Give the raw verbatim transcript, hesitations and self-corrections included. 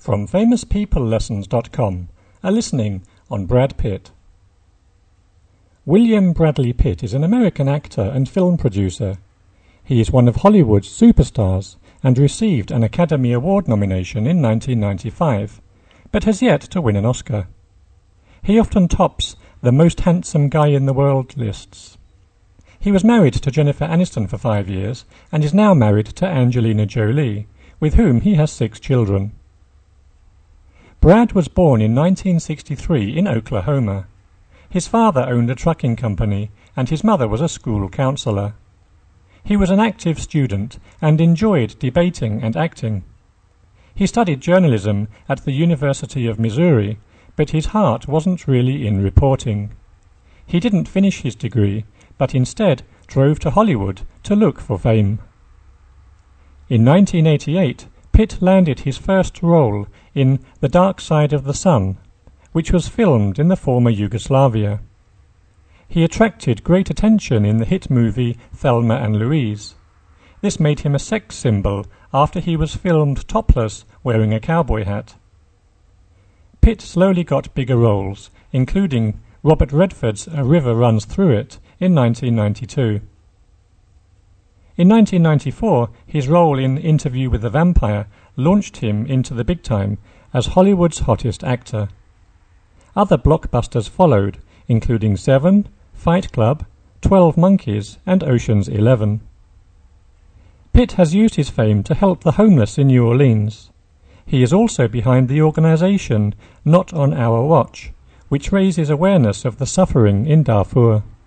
From famous people lessons dot com, a listening on Brad Pitt. William Bradley Pitt is an American actor and film producer. He is one of Hollywood's superstars and received an Academy Award nomination in nineteen ninety-five, but has yet to win an Oscar. He often tops the most handsome guy in the world lists. He was married to Jennifer Aniston for five years and is now married to Angelina Jolie, with whom he has six children. Brad was born in nineteen sixty-three in Oklahoma. His father owned a trucking company and his mother was a school counselor. He was an active student and enjoyed debating and acting. He studied journalism at the University of Missouri, but his heart wasn't really in reporting. He didn't finish his degree, but instead drove to Hollywood to look for fame. In nineteen eighty-eight, Pitt landed his first role in The Dark Side of the Sun, which was filmed in the former Yugoslavia. He attracted great attention in the hit movie Thelma and Louise. This made him a sex symbol after he was filmed topless wearing a cowboy hat. Pitt slowly got bigger roles, including Robert Redford's A River Runs Through It in nineteen ninety-two. In nineteen ninety-four, his role in Interview with the Vampire launched him into the big time as Hollywood's hottest actor. Other blockbusters followed, including Seven, Fight Club, Twelve Monkeys, and Ocean's Eleven. Pitt has used his fame to help the homeless in New Orleans. He is also behind the organization Not on Our Watch, which raises awareness of the suffering in Darfur.